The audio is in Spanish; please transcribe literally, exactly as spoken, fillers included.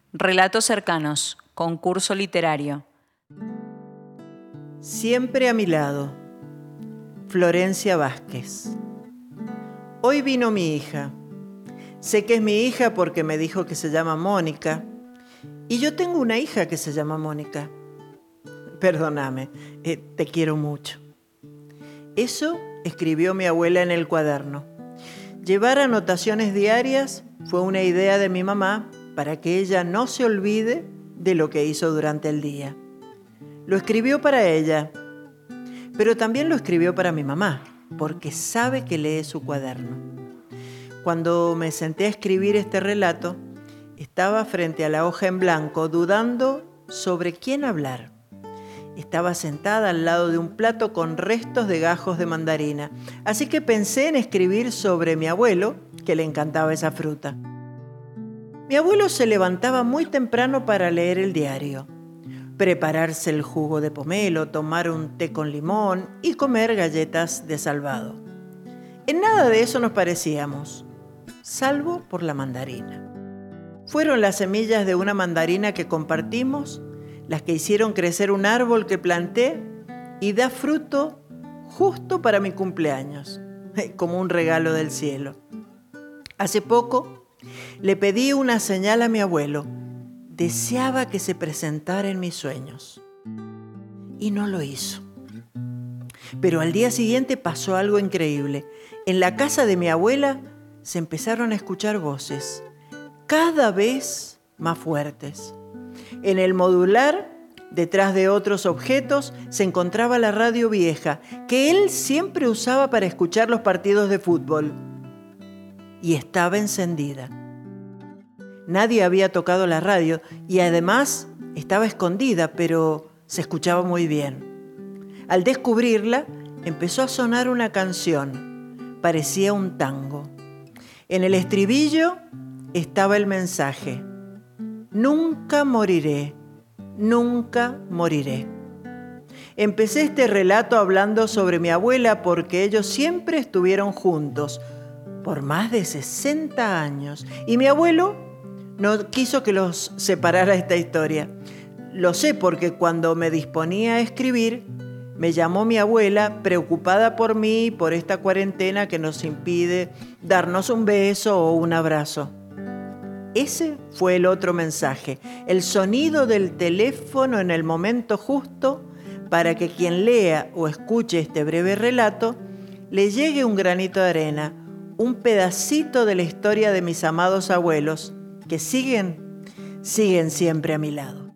Relatos cercanos, concurso literario. Siempre a mi lado, Florencia Vázquez. Hoy vino mi hija. Sé que es mi hija porque me dijo que se llama Mónica. Y yo tengo una hija que se llama Mónica. Perdóname, eh, te quiero mucho. Eso escribió mi abuela en el cuaderno. Llevar anotaciones diarias fue una idea de mi mamá para que ella no se olvide de lo que hizo durante el día. Lo escribió para ella, pero también lo escribió para mi mamá, porque sabe que lee su cuaderno. Cuando me senté a escribir este relato, estaba frente a la hoja en blanco, dudando sobre quién hablar. Estaba sentada al lado de un plato con restos de gajos de mandarina, así que pensé en escribir sobre mi abuelo, que le encantaba esa fruta. Mi abuelo se levantaba muy temprano para leer el diario, prepararse el jugo de pomelo, tomar un té con limón y comer galletas de salvado. En nada de eso nos parecíamos, salvo por la mandarina. Fueron las semillas de una mandarina que compartimos las que hicieron crecer un árbol que planté y da fruto justo para mi cumpleaños, como un regalo del cielo. Hace poco le pedí una señal a mi abuelo. Deseaba que se presentara en mis sueños. Y no lo hizo. Pero al día siguiente pasó algo increíble. En la casa de mi abuela se empezaron a escuchar voces, cada vez más fuertes. En el modular, detrás de otros objetos, se encontraba la radio vieja, que él siempre usaba para escuchar los partidos de fútbol. Y estaba encendida. Nadie había tocado la radio y además estaba escondida, pero se escuchaba muy bien. Al descubrirla, empezó a sonar una canción. Parecía un tango. En el estribillo estaba el mensaje: nunca moriré, nunca moriré. Empecé este relato hablando sobre mi abuela porque ellos siempre estuvieron juntos por más de sesenta años y mi abuelo no quiso que los separara esta historia. Lo sé porque cuando me disponía a escribir, me llamó mi abuela preocupada por mí y por esta cuarentena que nos impide darnos un beso o un abrazo. Ese fue el otro mensaje, el sonido del teléfono en el momento justo para que quien lea o escuche este breve relato le llegue un granito de arena, un pedacito de la historia de mis amados abuelos que siguen, siguen siempre a mi lado.